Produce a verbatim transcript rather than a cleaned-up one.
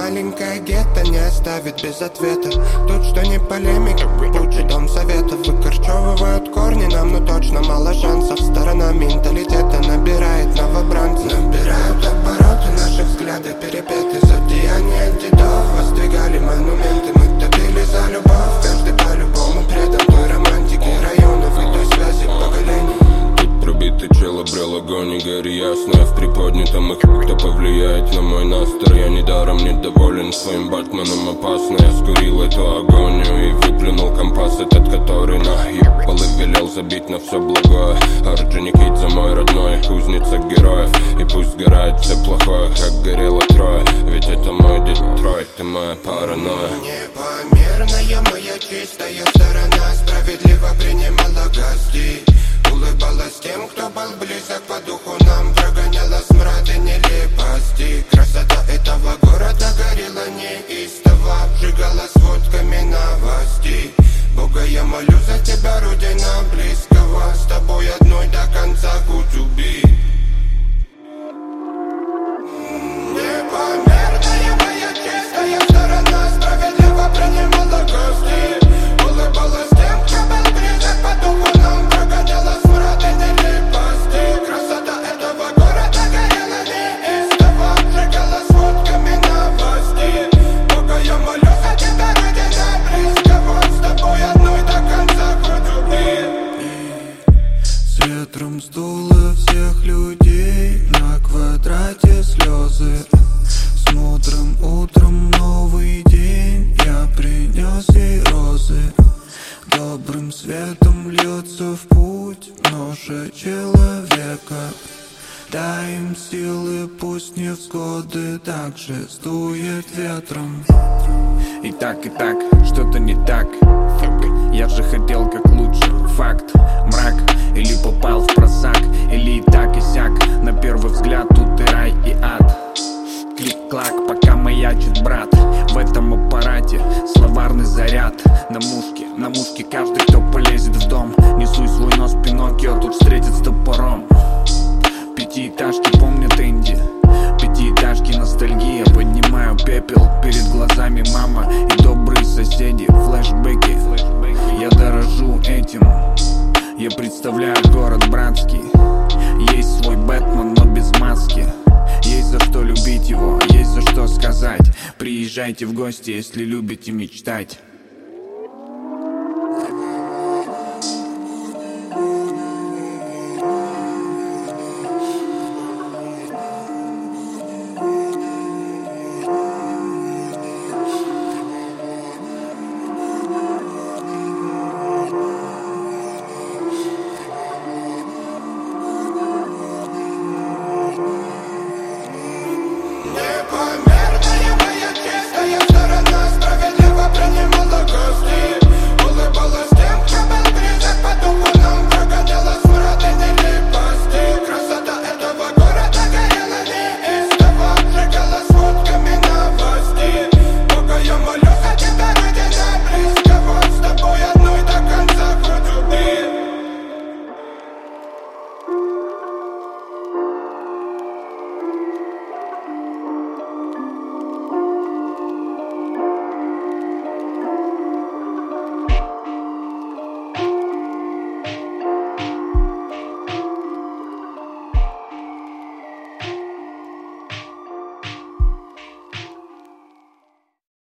маленькое гетто не оставит без ответа. Тут что не полемика, лучше дом советов. Выкорчевывают корни нам, но точно мало шансов. Сторона менталитета набирает новобранцев. Набирают обороты, наши взгляды перепеты. За деяния дедов воздвигали монументы. Мы топили за любовь, каждый по-любому предан той романтике районов и той связи поколений. Пробитый чел обрел огонь и гори ясно. Я в приподнятом, и кто повлияет на мой настрой. Я недаром недоволен своим Батманом, опасно. Я скурил эту агонию и выплюнул компас этот, который наебал и велел забить на все благое. Орджоникидзе мой родной, кузница героев. И пусть сгорает все плохое, как горело трое. Ведь это мой Детройт, ты моя паранойя. Непомерная моя чистая сторона справедливо принимала гостей. Улыбалась тем, кто был близок по духу нам. Прогоняла смрад и нелепости. Красота этого города горела неистово. Обжигала сводками новостей. Бога, я молю за тебя, родина близкого. С тобой одной до конца кутюби. Непомерная моя чистая сторона справедливо принимала гостей. Улыбалась тем, кто был близок по духу нам. Прогоняла смрад и нелепости. Красота этого города горела неистово. Обжигала сводками новостей. Бога, я молю за тебя, родина близкого. С тобой одной до конца хоть убей. С ветром сдуло всех людей. На квадрате слезы. С мудрым утром новый день. Я принес ей розы. Добрым светом льется в путь ноша человека. Дай им силы, пусть невзгоды так же сдует ветром. И так, и так, что-то не так. Я же хотел как лучше, факт. Мрак, или попал в просак, или и так и сяк. На первый взгляд тут и рай, и ад. Клик-клак, пока маячит брат. В этом аппарате словарный заряд. На мушке, на мушке каждый, кто полезет в дом. Несуй свой нос, Пиноккио тут встретит с топором. Пятиэтажки помнят Энди. Пятиэтажки ностальгия. Поднимаю пепел, перед глазами мама и добрые соседи. Флэшбэки, я дорожу этим. Я представляю город братский. Есть свой Бэтмен, но без маски. Есть за что любить его, есть за что сказать. Приезжайте в гости, если любите мечтать.